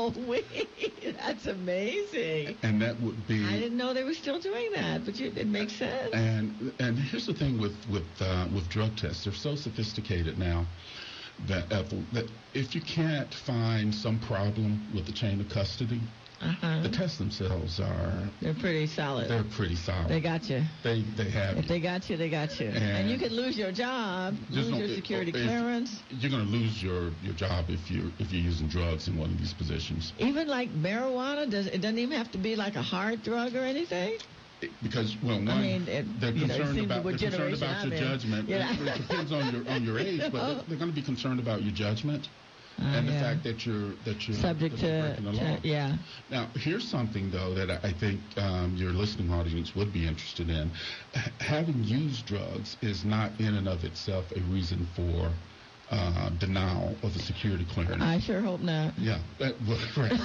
That's amazing. And that would be. I didn't know they were still doing that, but it makes sense. And here's the thing with drug tests. They're so sophisticated now. That if you can't find some problem with the chain of custody, the tests themselves they're pretty solid. They're pretty solid. They got you. They have. If they got you, they got you. And you could lose your job, lose your security clearance. You're going to lose your job if you're using drugs in one of these positions. Even like marijuana, it doesn't even have to be like a hard drug or anything. Because they're concerned about your judgment. It depends on your age, but they're going to be concerned about your judgment and the fact that you're subject to breaking the law. Now, here's something though that I think your listening audience would be interested in. Having used drugs is not in and of itself a reason for denial of a security clearance. I sure hope not. Yeah, right.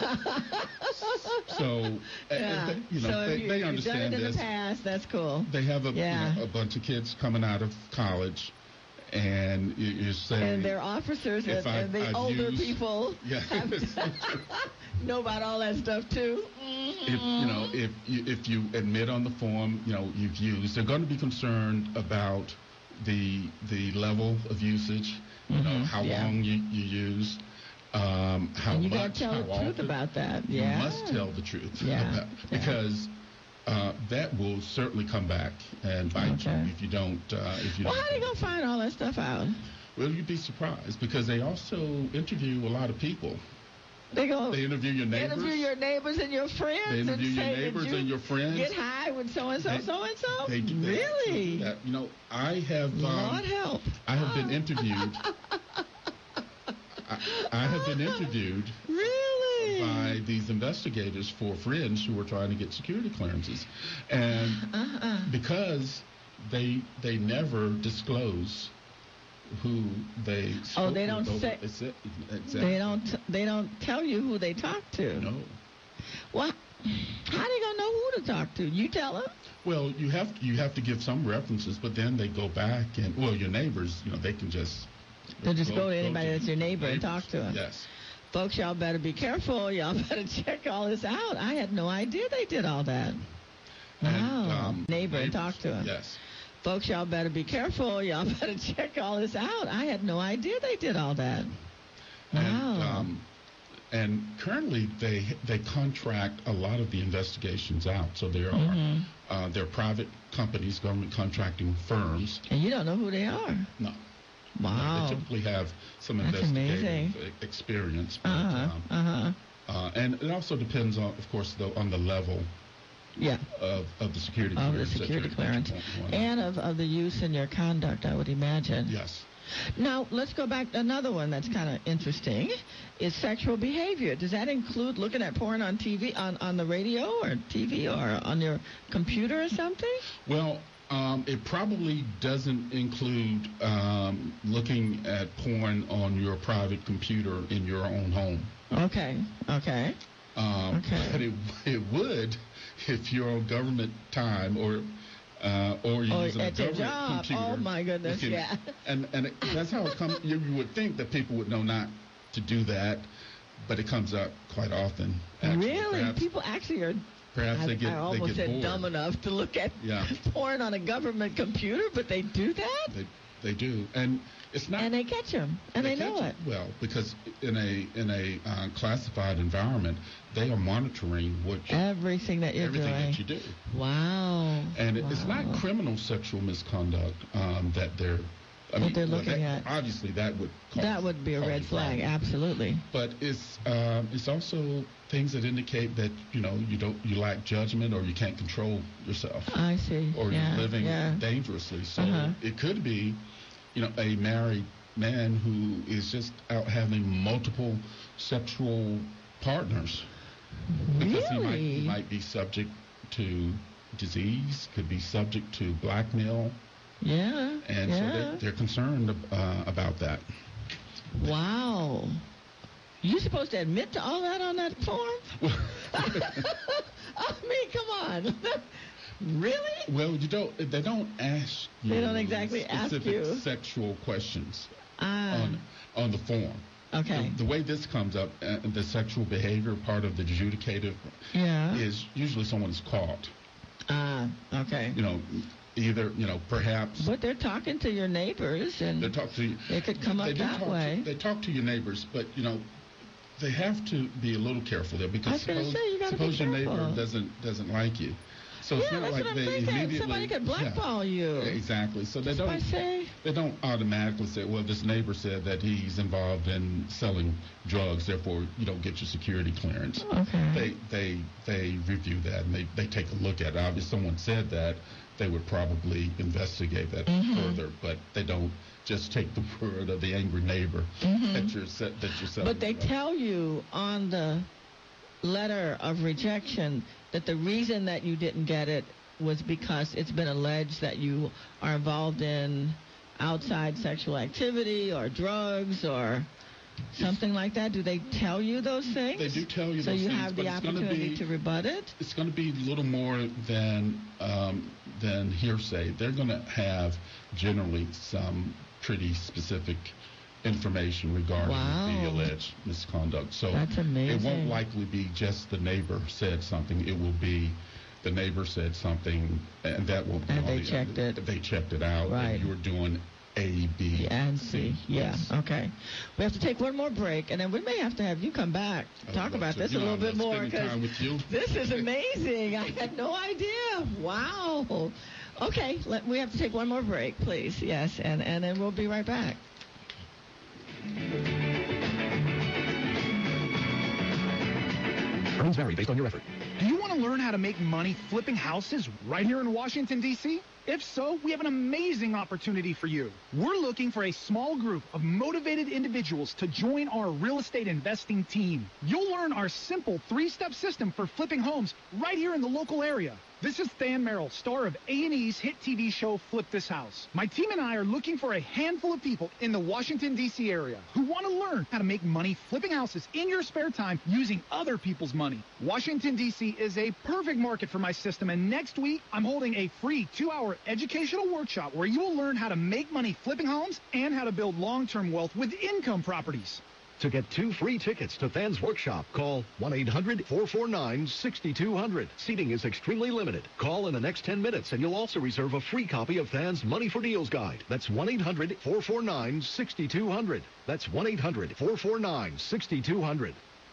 So, they understand you've done it in this. The past, that's cool. They have a bunch of kids coming out of college, and you're saying. And they're officers, and the older people know about all that stuff too. If you admit on the form, you've used, they're going to be concerned about the level of usage. How long you used. How and you much, got to tell how the truth often. about that. Yeah. You must tell the truth. Yeah. Because that will certainly come back and bite you if you don't. Well, how are they gonna find all that stuff out? Well, you'd be surprised because they also interview a lot of people. They interview your neighbors. Interview your neighbors and your friends. They interview and your say, neighbors did you and your friends. Get high with so and so, so and so. They do that. Really? That. You know, I have. Lord help. I have been interviewed. I have been interviewed. Really? By these investigators for friends who were trying to get security clearances, and because they never disclose who they spoke they don't with say exactly. they don't tell you who they talk to. No. Well, how they gonna know who to talk to? You tell them. Well, you have to give some references, but then they go back and your neighbors, they can just they'll just go to anybody that's your neighbor and talk to them. Yes. Folks, y'all better be careful. Y'all better check all this out. I had no idea they did all that. Wow. And, neighbor and talk to him. Yes. Folks, y'all better be careful. Y'all better check all this out. I had no idea they did all that. Wow. And currently they contract a lot of the investigations out. So there are private companies, government contracting firms. And you don't know who they are. No. Wow. They typically have some That's investigative experience. But, and it also depends on, of course, on the level of the security clearance. Of the security clearance. And of the use in your conduct, I would imagine. Yes. Now, let's go back. Another one that's kind of interesting is sexual behavior. Does that include looking at porn on TV, on the radio or TV or on your computer or something? Well, it probably doesn't include looking at porn on your private computer in your own home. Okay. But it would if you're on government time or you're using a government computer. Oh my goodness, yeah. And that's how it comes. You would think that people would know not to do that, but it comes up quite often. Actually. Really? Perhaps, people actually are. Perhaps I almost said bored. dumb enough to look at porn on a government computer, but they do that? They do. And it's not. And they catch them, and they know it. Well, because in a classified environment, they are monitoring everything that you're doing. Everything that you do. Wow. And it's not criminal sexual misconduct that they're. They're looking at. Obviously, that would be a red flag. Absolutely. But it's also things that indicate that you lack judgment or you can't control yourself. I see. Or you're living dangerously. So it could be, a married man who is just out having multiple sexual partners. Because he might be subject to disease, could be subject to blackmail. Yeah. And so they're concerned about that. Wow. You supposed to admit to all that on that form? I mean, come on. Really? Well, they don't ask you. They don't exactly ask you sexual questions on the form. Okay. The way this comes up, the sexual behavior part of the adjudicative is usually someone's caught. Okay. Either, perhaps. But they're talking to your neighbors, and they talk to you. It could come up that way. They talk to your neighbors, but they have to be a little careful there because suppose your neighbor doesn't like you. So it's not like they immediately. Somebody could blackball you. Exactly. So they don't automatically say, well, this neighbor said that he's involved in selling drugs, therefore you don't get your security clearance. Okay. They review that and they take a look at it. Obviously, someone said that. They would probably investigate that further, but they don't just take the word of the angry neighbor that you're selling. But they tell you on the letter of rejection that the reason that you didn't get it was because it's been alleged that you are involved in outside sexual activity or drugs or something like that. Do they tell you those things? They do tell you so those things. So you have the opportunity to rebut it? It's going to be a little more than hearsay. They're going to have generally some pretty specific information regarding the alleged misconduct. So that's amazing. It won't likely be just the neighbor said something. It will be the neighbor said something, and that will be and they checked it. They checked it out. Right. And you were doing A, B, and C. Yeah, okay. We have to take one more break, and then we may have to have you come back to talk about this a little bit more, because this is amazing. I had no idea. Wow. Okay, we have to take one more break, please. Yes, and then we'll be right back. Earnings vary based on your effort. Do you want to learn how to make money flipping houses right here in Washington, D.C.? If so, we have an amazing opportunity for you. We're looking for a small group of motivated individuals to join our real estate investing team. You'll learn our simple 3-step system for flipping homes right here in the local area. This is Than Merrill, star of A&E's hit TV show Flip This House. My team and I are looking for a handful of people in the Washington, D.C. area who want to learn how to make money flipping houses in your spare time using other people's money. Washington, D.C. is a perfect market for my system, and next week I'm holding a free 2-hour educational workshop where you will learn how to make money flipping homes and how to build long-term wealth with income properties. To get 2 free tickets to Than's workshop, call 1-800-449-6200. Seating is extremely limited. Call in the next 10 minutes and you'll also reserve a free copy of Than's Money for Deals guide. That's 1-800-449-6200. That's 1-800-449-6200.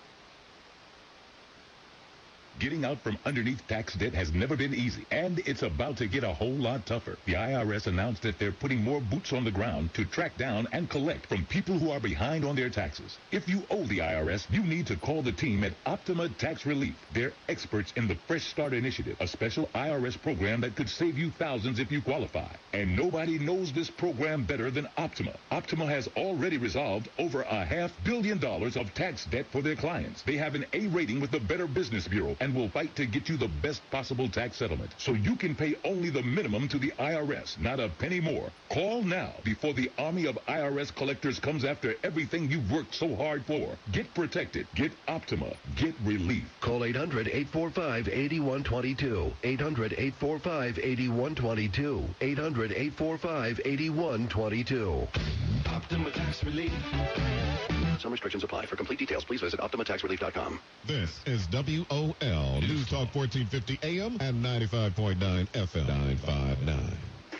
Getting out from underneath tax debt has never been easy, and it's about to get a whole lot tougher. The IRS announced that they're putting more boots on the ground to track down and collect from people who are behind on their taxes. If you owe the IRS, you need to call the team at Optima Tax Relief. They're experts in the Fresh Start Initiative, a special IRS program that could save you thousands if you qualify. And nobody knows this program better than Optima. Optima has already resolved over $500 million of tax debt for their clients. They have an A rating with the Better Business Bureau and will fight to get you the best possible tax settlement, so you can pay only the minimum to the IRS, not a penny more. Call now before the army of IRS collectors comes after everything you've worked so hard for. Get protected. Get Optima. Get relief. Call 800-845-8122. 800-845-8122. 800-845-8122. Optima Tax Relief. Some restrictions apply. For complete details, please visit OptimaTaxRelief.com. This is WOL News Talk 1450 AM and 95.9 FM 959.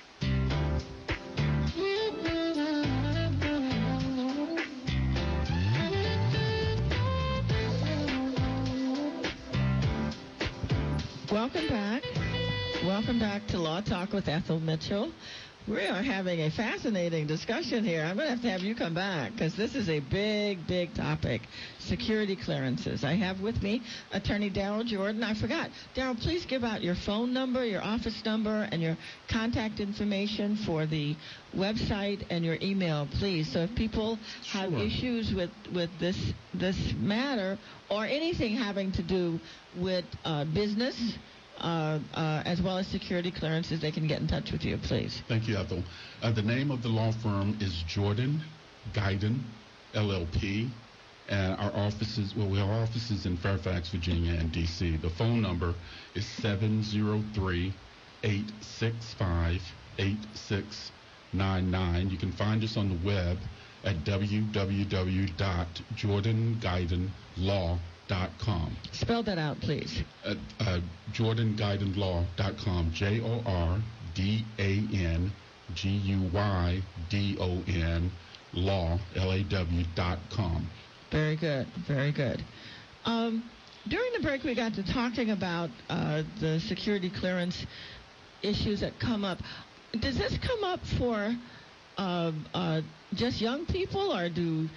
Welcome back. Welcome back to Law Talk with Ethel Mitchell. We are having a fascinating discussion here. I'm going to have you come back because this is a big, big topic, security clearances. I have with me Attorney Daryl Jordan. I forgot. Daryl, please give out your phone number, your office number, and your contact information for the website and your email, please. So if people have issues with this matter or anything having to do with business, as well as security clearances, they can get in touch with you, please. Thank you, Ethel. The name of the law firm is Jordan Guyton, LLP. And our offices, we have offices in Fairfax, Virginia, and D.C. The phone number is 703-865-8699. You can find us on the web at www.jordanguytonlaw.com. Spell that out, please. JordanGuytonlaw.com. JordanGuyton law, LAW.com. Very good. Very good. During the break, we got to talking about the security clearance issues that come up. Does this come up for just young people, or do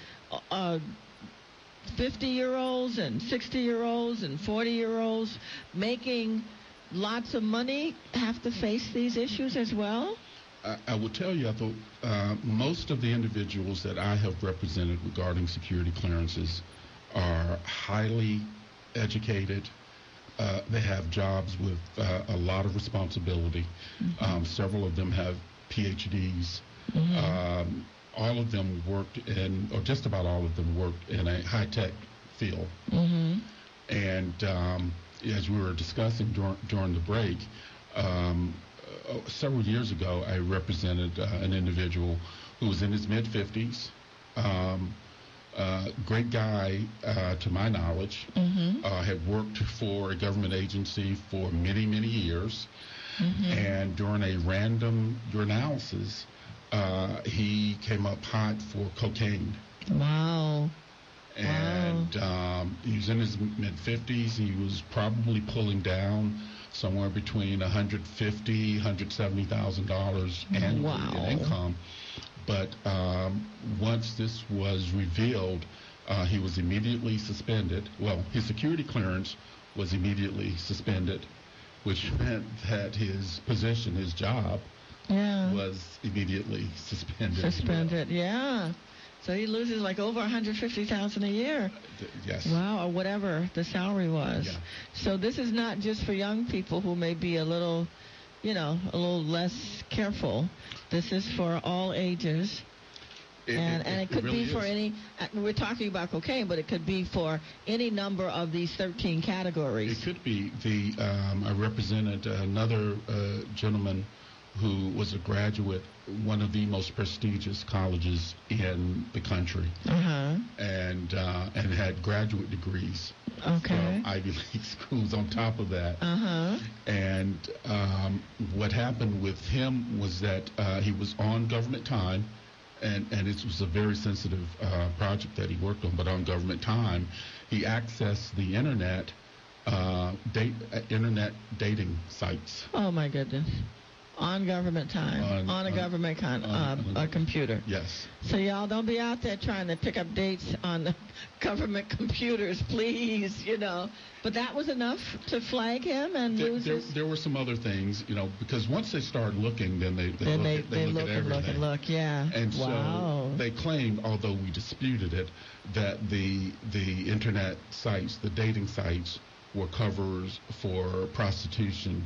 50-year-olds and 60-year-olds and 40-year-olds making lots of money have to face these issues as well? I will tell you, I thought most of the individuals that I have represented regarding security clearances are highly educated. They have jobs with a lot of responsibility. Mm-hmm. Several of them have PhDs. Mm-hmm. All of them worked in, or just about all of them worked in a high-tech field. Mm-hmm. And as we were discussing during the break, several years ago, I represented an individual who was in his mid-50s. Great guy, to my knowledge. Mm-hmm. Had worked for a government agency for many, many years. Mm-hmm. And during a random urinalysis, he came up hot for cocaine. Wow. And he was in his mid-50s. He was probably pulling down somewhere between $150,000, $170,000 annually in income. But once this was revealed, he was immediately suspended. Well, his security clearance was immediately suspended, which meant that his position, his job, was immediately suspended. Yeah. So he loses like over $150,000 a year. Yes. Wow, or whatever the salary was. Yeah. So this is not just for young people who may be a little less careful. This is for all ages. And it could really be for any, we're talking about cocaine, but it could be for any number of these 13 categories. It could be. I represented another gentleman who was a graduate, one of the most prestigious colleges in the country, and had graduate degrees from Ivy League schools on top of that. And what happened with him was that he was on government time, and it was a very sensitive project that he worked on, but on government time, he accessed the internet, internet dating sites. Oh, my goodness. On government time, on a government computer. Yes. So y'all don't be out there trying to pick up dates on the government computers, please, But that was enough to flag him and lose his... There were some other things, because once they start looking, then they look at everything. Look, yeah. And so they claimed, although we disputed it, that the internet sites, the dating sites, were covers for prostitution.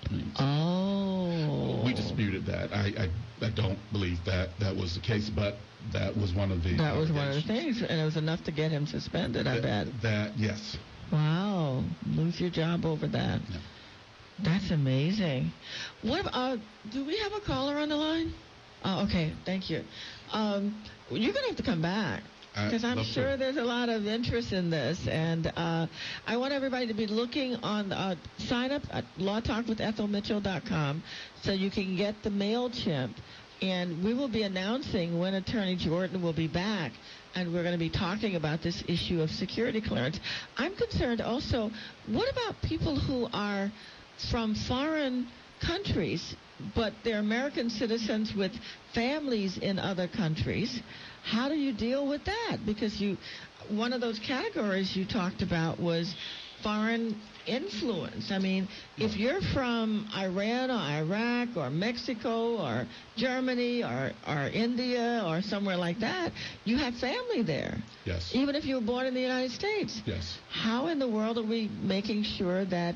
We disputed that. I don't believe that was the case, but that was one of the... That was one of the things, and it was enough to get him suspended, I bet. Yes. Wow. Lose your job over that. Yeah. That's amazing. What? Do we have a caller on the line? Okay, thank you. You're going to have to come back. Because I'm sure there's a lot of interest in this, and I want everybody to be looking on, sign up at lawtalkwithethelmitchell.com so you can get the MailChimp, and we will be announcing when Attorney Jordan will be back, and we're going to be talking about this issue of security clearance. I'm concerned also, what about people who are from foreign countries, but they're American citizens with families in other countries? How do you deal with that? Because one of those categories you talked about was foreign influence. I mean, if you're from Iran or Iraq or Mexico or Germany or India or somewhere like that, you have family there. Yes. Even if you were born in the United States. Yes. How in the world are we making sure that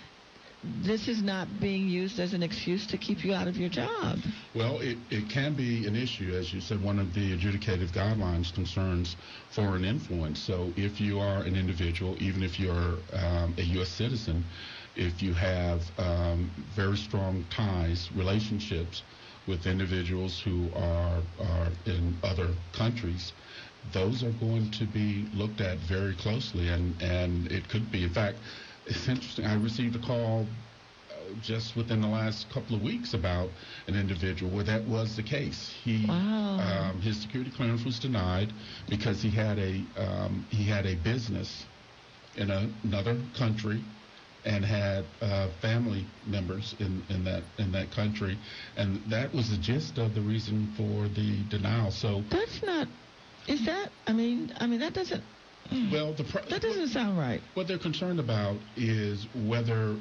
this is not being used as an excuse to keep you out of your job? Well, it can be an issue. As you said, one of the adjudicative guidelines concerns foreign influence. So if you are an individual, even if you're a U.S. citizen, if you have very strong ties, relationships with individuals who are in other countries, those are going to be looked at very closely, and it could be, in fact, it's interesting. I received a call just within the last couple of weeks about an individual where that was the case. His security clearance was denied because he had a business in another country and had family members in that country, and that was the gist of the reason for the denial. So that's not. Is that? I mean that doesn't. Well, that doesn't sound right. What they're concerned about is whether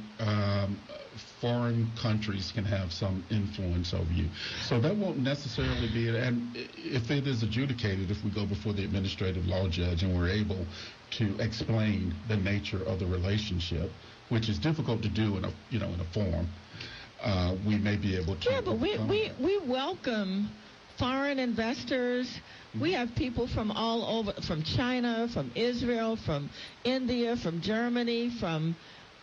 foreign countries can have some influence over you. So that won't necessarily be it. And if it is adjudicated, if we go before the administrative law judge and we're able to explain the nature of the relationship, which is difficult to do in a form, we may be able to. Yeah, but we welcome foreign investors. We have people from all over, from China, from Israel, from India, from Germany, from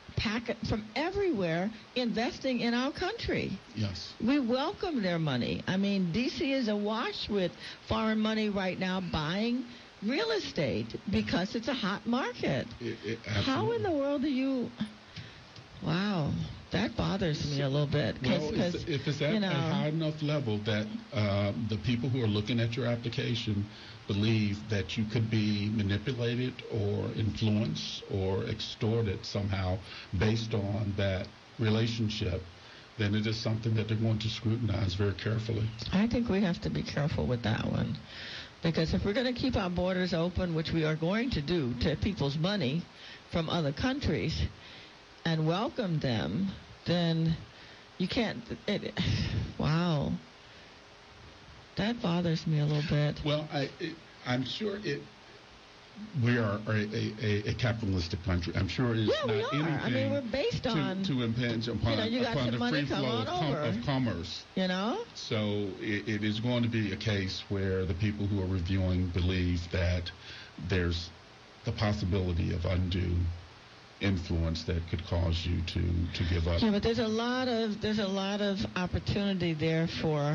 everywhere investing in our country. Yes. We welcome their money. I mean, D.C. is awash with foreign money right now buying real estate because it's a hot market. Absolutely. How in the world do you... Wow. That bothers me a little bit. Well, if it's at a high enough level that the people who are looking at your application believe that you could be manipulated or influenced or extorted somehow based on that relationship, then it is something that they're going to scrutinize very carefully. I think we have to be careful with that one. Because if we're going to keep our borders open, which we are going to do to people's money from other countries, and welcome them, then you can't. Wow. That bothers me a little bit. Well, I'm sure we are a capitalistic country. I'm sure it's not anything. I mean, we're based on to impinge upon, upon the free flow of commerce. You know. So it is going to be a case where the people who are reviewing believe that there's the possibility of undue influence that could cause you to give up. Yeah, but there's a lot of opportunity there for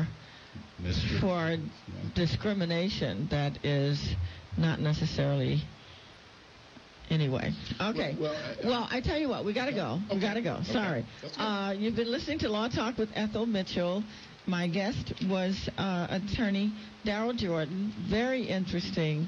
discrimination that is not necessarily. Anyway, okay. Well, I tell you what, we got to go. Okay. We got to go. Sorry. You've been listening to Law Talk with Ethel Mitchell. My guest was attorney Daryl Jordan. Very interesting